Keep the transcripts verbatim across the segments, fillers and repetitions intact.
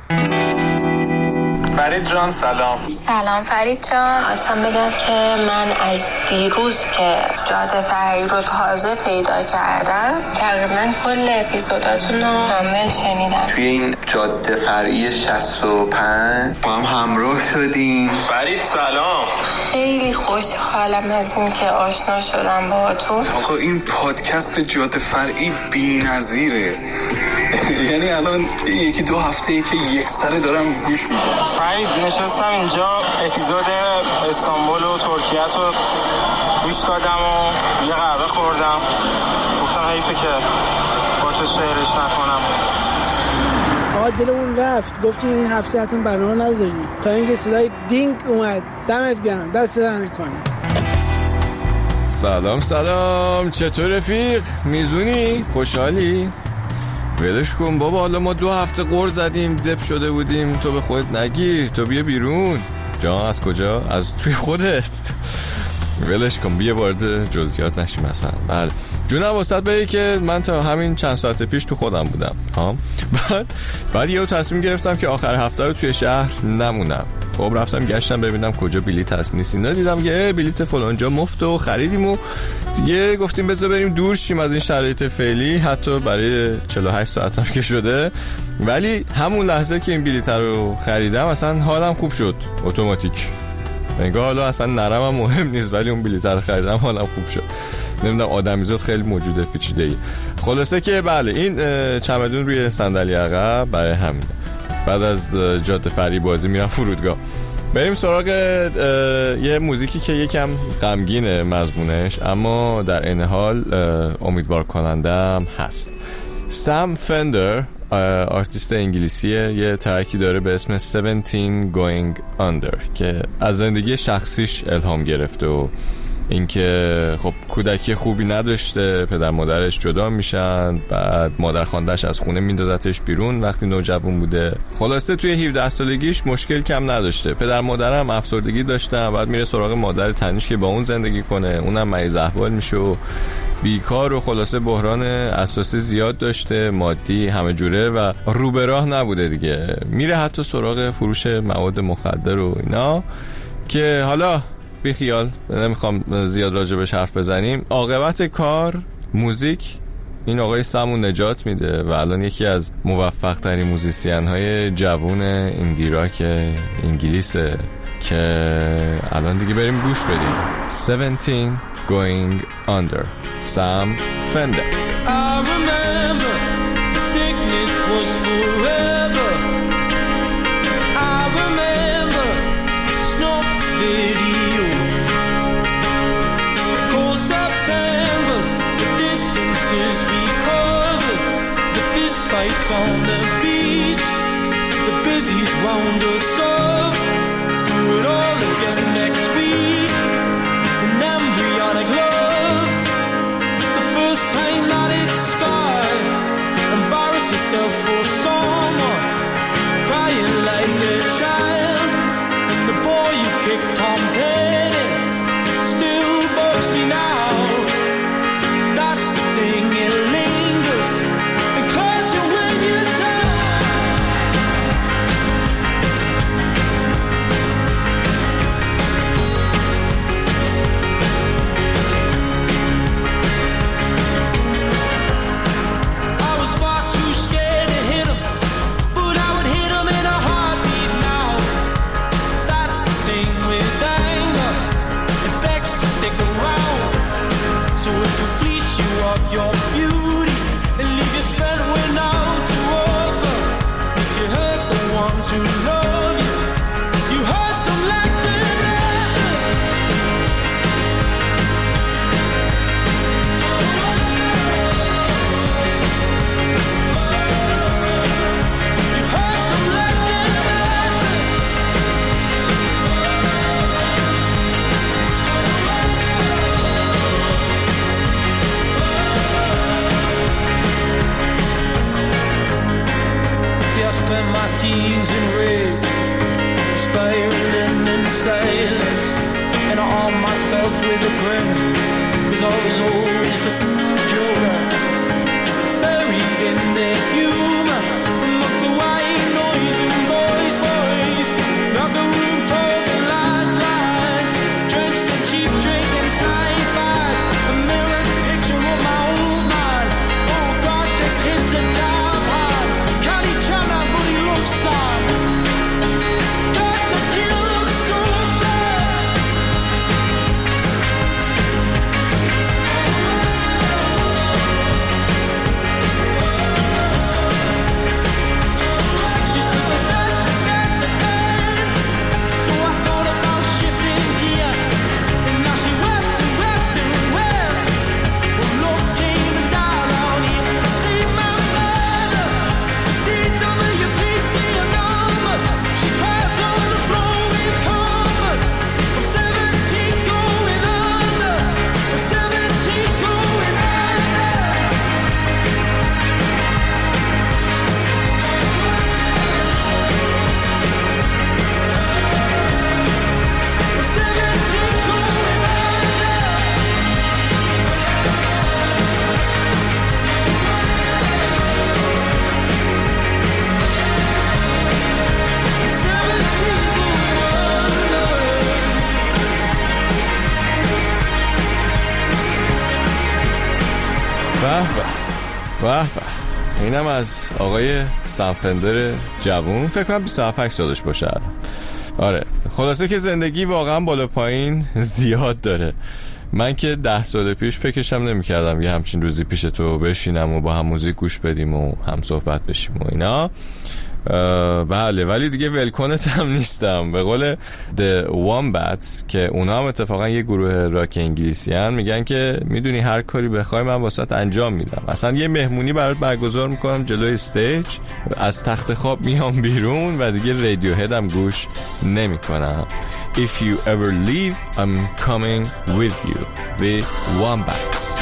فرید جان سلام. سلام فرید جان، خواستم بگم که من از دیروز که جاده فرعی رو تازه پیدا کردم تقریبا کل اپیزوداتون رو کامل شنیدم. توی این جاده فرعی شصت و پنج با هم همراه شدیم. فرید سلام. خیلی خوشحالم از این که آشنا شدم باهاتون. آقا این پادکست جاده فرعی بی‌نظیره. یعنی الان یکی دو هفته ای که یک سره دارم گوش میدم. فرید نشستم اینجا اپیزود استانبول و ترکیه رو گوش دادم و یه قهوه خوردم، گفتم حیفه که با تو شعرش نکنم. آقا دلمون رفت، گفتیم این هفته حتما برنامه نداریم تا اینکه صدای دینگ اومد. دمت گرم، دست در نکنه. سلام سلام، چطور رفیق؟ میزونی؟ خوشحالی؟ ولش کن بابا، حالا ما دو هفته قر زدیم، دپ شده بودیم، تو به خودت نگیر، تو بیا بیرون. جان از کجا؟ از توی خودت. ولش کن، بیا وارد جزئیات نشیم مثلا. بله جونم واسط بگی که من تا همین چند ساعت پیش تو خودم بودم ها. بعد بعد یهو تصمیم گرفتم که آخر هفته رو توی شهر نمونم. خب رفتم گشتم ببینم کجا بلیط هست نیست اینا، دیدم که بلیط فلانجا مفته و خریدیم و دیگه گفتیم بذار بریم دور شیم از این شرایط فعلی، حتی برای چهل و هشت ساعت هم که شده. ولی همون لحظه که این بلیط رو خریدم اصلا حالم خوب شد اتوماتیک. انگار حالا اصلا نرمم مهم نیست، ولی اون بلیط رو خریدم حالم خوب شد. نمیدونم آدمیزاد خیلی موجوده پیچیده‌ای. خلاصه که بله این چمدون روی صندلی عقب برای همینه. بعد از جاده فرعی بازی میرم فرودگاه. بریم سراغ یه موزیکی که یکم غمگینه مضمونش، اما در این حال امیدوار کننده هم هست. سام فندر آرتیست انگلیسیه، یه ترکی داره به اسم هفده Going Under که از زندگی شخصیش الهام گرفته و اینکه خب کودکی خوبی نداشته، پدر مادرش جدا میشن، بعد مادر خوانده‌اش از خونه میندازتش بیرون وقتی نوجوان بوده. خلاصه توی هفده سالگیش مشکل کم نداشته. پدر مادرم افسردگی داشتن، بعد میره سراغ مادر تنیش که با اون زندگی کنه، اونم مریض احوال میشه و بیکار و خلاصه بحران اساسی زیاد داشته، مادی همه جوره و رو به راه نبوده دیگه. میره حتی سراغ فروش مواد مخدر و اینا که حالا بی خیال نمیخوام زیاد راجبش حرف بزنیم. عاقبت کار موزیک این آقای سامو نجات میده و الان یکی از موفق ترین موزیسین های جوون ایندی راک انگلیسه که الان دیگه بریم گوش بدیم. هفده Going Under سام فندر. I remember the sickness was forever. I remember snuff videos, cold Septembers, the distances we covered, the fist fights on the beach, the busies round us up. Do it all again next week. An embryonic love, the first time that it's scarred. Embarrass yourself for someone, crying like a child. And the boy you kicked Tom's head in still bugs me now. That's the thing, it lingers and claws you when you're down. Your beauty and leave you spent when out to over. But you hurt the ones who love you. You hurt them like the devil. You hurt them like the I spent my teens in rage, spiraling in silence, and I armed myself with a grin, 'cause I was always the joker, buried in their humor, from looks of white noise and به به اینم از آقای سامفندر جوون، فکر کنم بیست و هفت سالش باشه. آره خلاصه که زندگی واقعا بالا پایین زیاد داره. من که ده سال پیش فکرشم نمی کردم یه همچین روزی پیش تو بشینم و با هم موزیک گوش بدیم و هم صحبت بشیم و اینا. بله ولی دیگه ولکنت هم نیستم. به قول The Wombats که اونا هم اتفاقا یه گروه راک انگلیسی هن، میگن که میدونی هر کاری بخوای من واسط انجام میدم. اصلا یه مهمونی برات برگزار میکنم جلوی استیج، از تخت خواب میام بیرون و دیگه رادیو هدم گوش نمیکنم. If you ever leave I'm coming with you. The Wombats.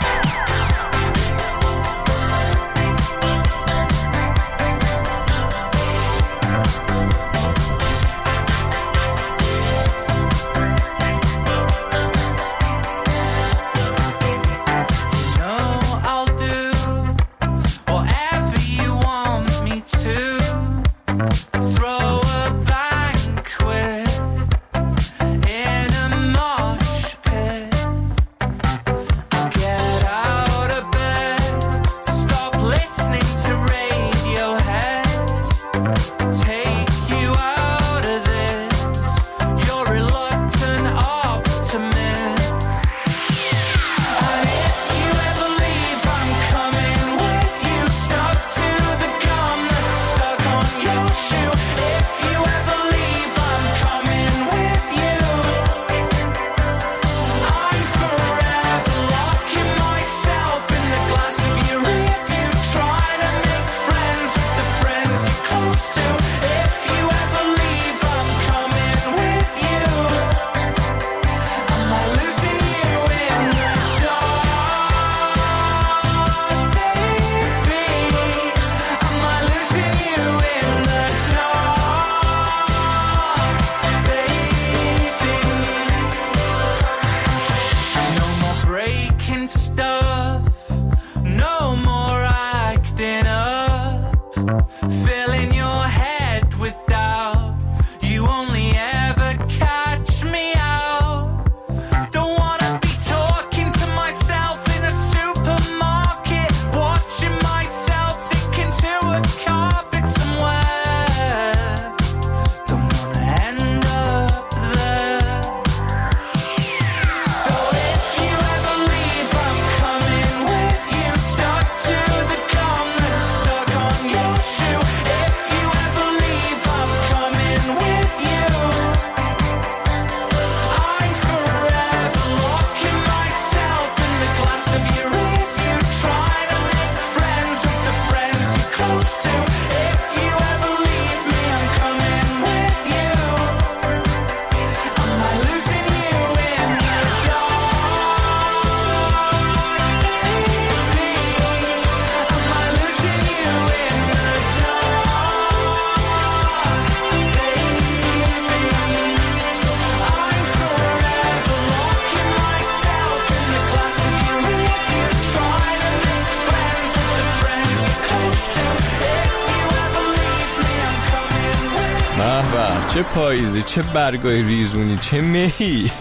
چه پاییزی، چه برگای ریزونی، چه مهی.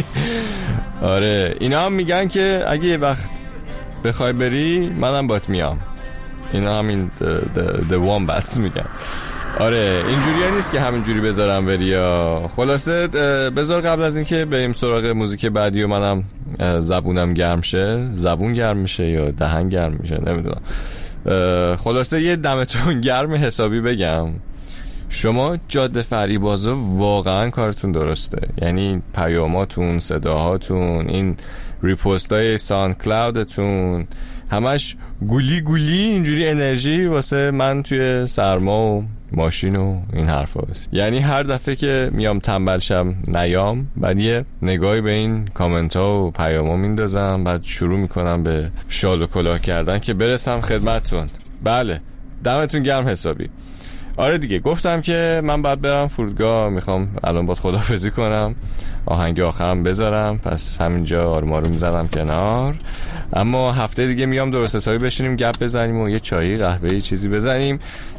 آره اینا هم میگن که اگه یه وقت بخوای بری منم بات میام. اینا همین the, the, the Wombats میگن. آره اینجوری ها نیست که همینجوری بذارم بری یا خلاصه. بذار قبل از این که بریم سراغ موزیک بعدی و منم زبونم گرم شه، زبون گرم میشه یا دهن گرم میشه نمیدونم، خلاصه یه دمتون گرم حسابی بگم. شما جاده فریبازا واقعا کارتون درسته، یعنی پیاماتون، صداهاتون، این ریپوست های ساوند کلاودتون همش گولی گولی اینجوری انرژی واسه من توی سرما و ماشین و این حرف هست. یعنی هر دفعه که میام تنبل شم نیام بعد یه نگاهی به این کامنت ها و پیام ها میندازم، بعد شروع میکنم به شال و کلاه کردن که برسم خدمتتون. بله دمتون گرم حسابی. آره دیگه گفتم که من باید برم فرودگاه، میخوام الان باید خداحافظی کنم، آهنگ آخرم بذارم، پس همینجا آروم آروم میذارم کنار. اما هفته دیگه میام درست حسابی بشینیم گپ بزنیم و یه چایی قهوه‌ای چیزی بزنیم.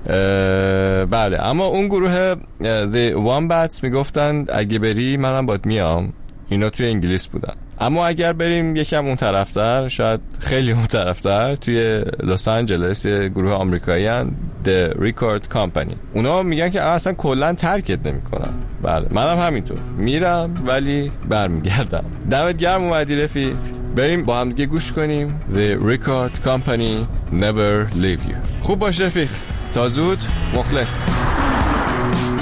بله اما اون گروه The Wombats میگفتن اگه بری منم باید میام. اینا توی انگلیس بودن. اما اگر بریم یکم اون طرفتر، شاید خیلی اون طرفتر، توی لس آنجلس یه گروه آمریکایی هن The Record Company. اونا میگن که اصلا کلا ترکت نمیکنن. بله منم همینطور میرم ولی برمیگردم. دمت گرم اومدی رفیق. بریم با هم دیگه گوش کنیم The Record Company Never Leave You. خوب باش رفیق. تا زود. مخلص.